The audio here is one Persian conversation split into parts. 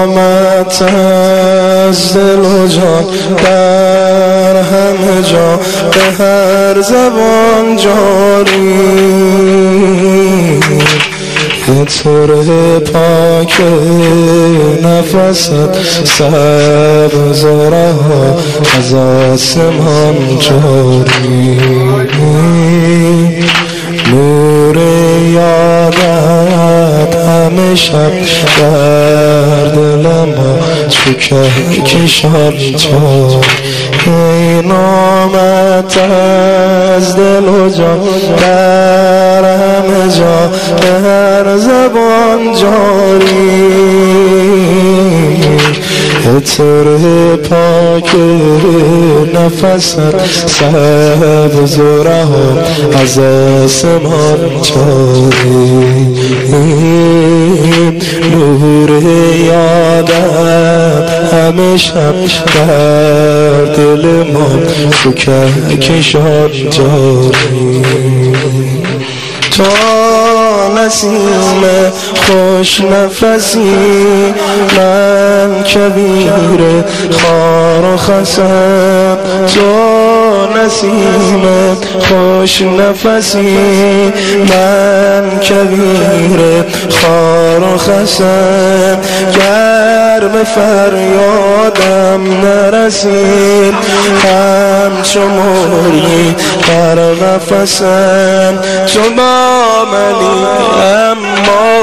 نامت از دل و جان در همه جا به هر زبان جاری. عطر پاک نفست سبز و رها از آسمان جاری. نور یادت همه شب در دل ما چو کهکشان جاری. ای نامت از دل و جان در همه جا به هر زبان جاری. عطر پاک نفست سبز و رها از آسمان جاری. نور یادت همه شب در دل ما چو کهکشان جاری. تو نسیم خوش نفسی من کبیر خار و خسم. تو نسیم خوش نفسی من کبیر خار و خسم. گر به فریادم نرسید همچو مرغی در قفسم. چو با منی اما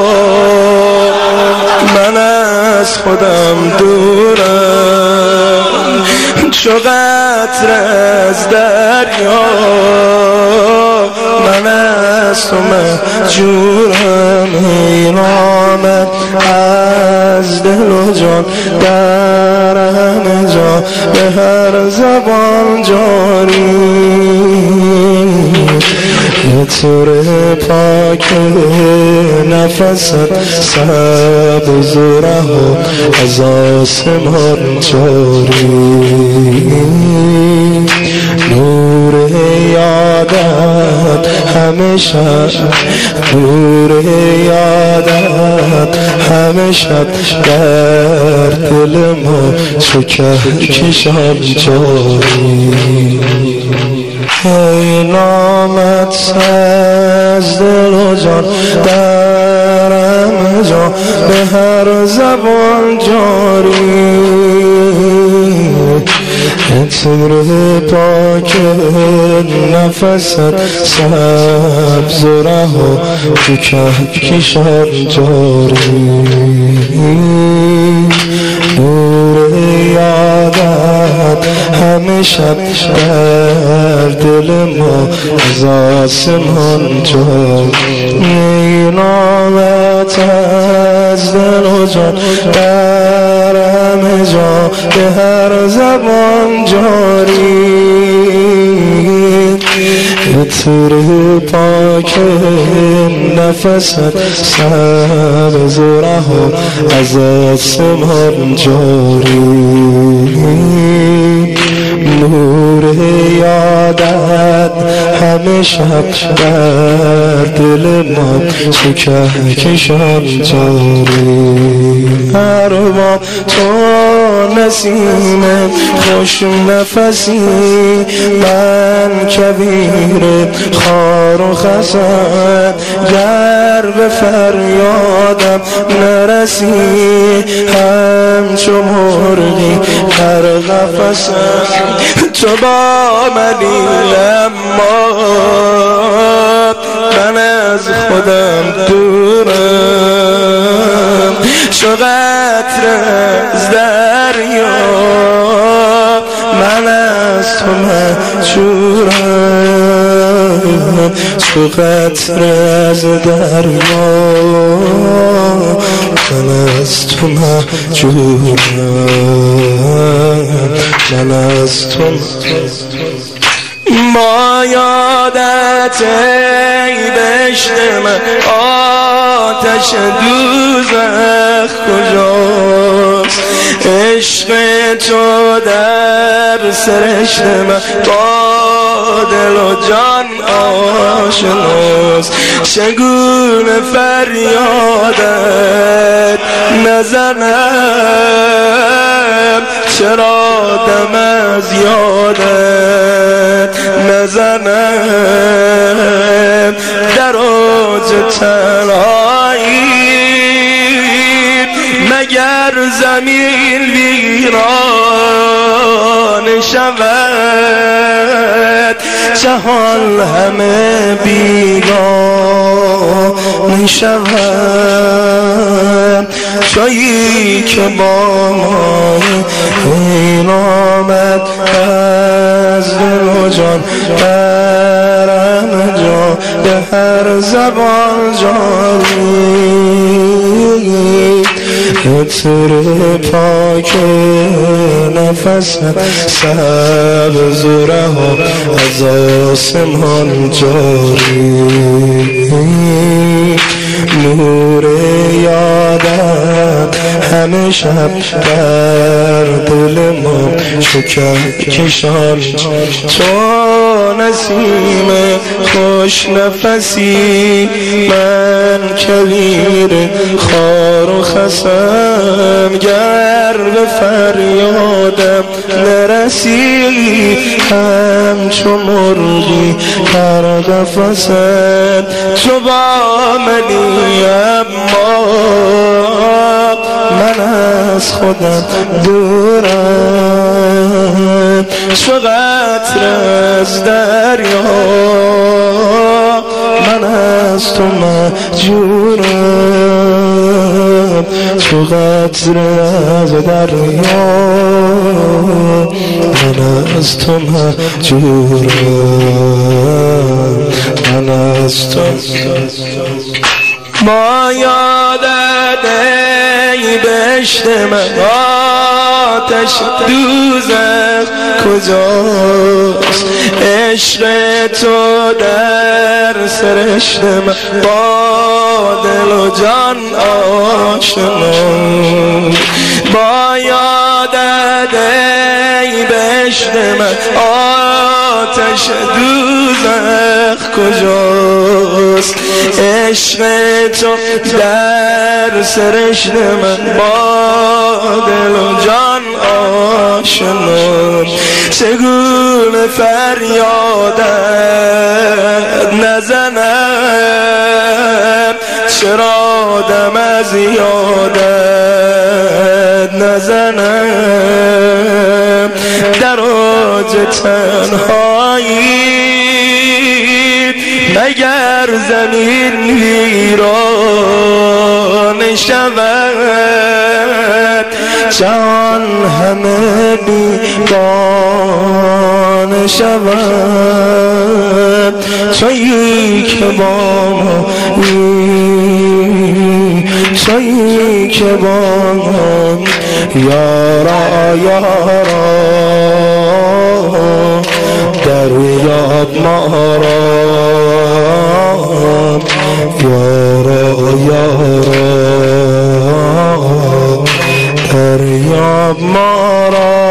من از خودم دورم. چو قطره از دریا من از تو مهجورم. ای نامت از دل و جان در همه جا به هر زبان جاری. عطر پاک نفست سبز و رها از آسمان جاری. نور یادت همه شب نور یادت همه شب در دل ما چو کهکشان جاری. ای نامت از دل و جان در همه جا به هر زبان جاری. عطر پاک نفست سبز و رها تو کهکشان جاری. نور یادت همه شب در دل ما از آسمان جاری. ای نامت از دل و جان در همه جا به هر زبان جاری. عطر پاک نفست سبز و رها از آسمان جاری. نور یادت همه شب در دل ما چو کهکشان جاری. ارباب تو نسیم خوش نفسی من کبیر خار و خسم. گر به فریادم نرسی همچو مرغی در قفسم. تو با منی اما من از خودم دورم. چو قطره از دریا من از تو مهجورم. چو قطره از دریا من از تو مهجورم. من از تو ما یادت ای بهشت من آتش دوزخ کجاست. عشق تو در سرشت من دل و جان آشناست. چگونه فریادت نزنم، چرا دم از یادت نزنم. در اوج تنهایی مگر زمین ویران شود، جهان همه بیگانه شود. جایی که با مای این آمد از دل و جان، برم جان به هر زبان جاری. عطر پاک نفست سبز و رها از آسمان جاری. نور یادت همه شب در دل ما کشان. تو نسیم خوش نفسی، من کویر خار و خسم. گر به فریادم نرسی، همچو مرغی در قفسم. تو با منی اما من از خودم دورم. چو قطره از دریا من از تو مهجورم. چو قطره از دریا من از تو مهجورم. من از تو با یادت ای بهشت من آتش دوزخ کجاست. عشق تو در سرشت من با دل و جان آشناست. با یادت ای بهشت من آتش دوزخ کجاست. عشق تو در سرشت من با دل و جان آشناست. چگونه فریادت نزنم، چرا دم از یادت نزنم. در اوج تنهایی مگر زمین ویران شود، جان همه بیگانه شود. تویی که با ما، تویی که با ما یارا یارا در یاد ما را یارا یارا در یاد ما را.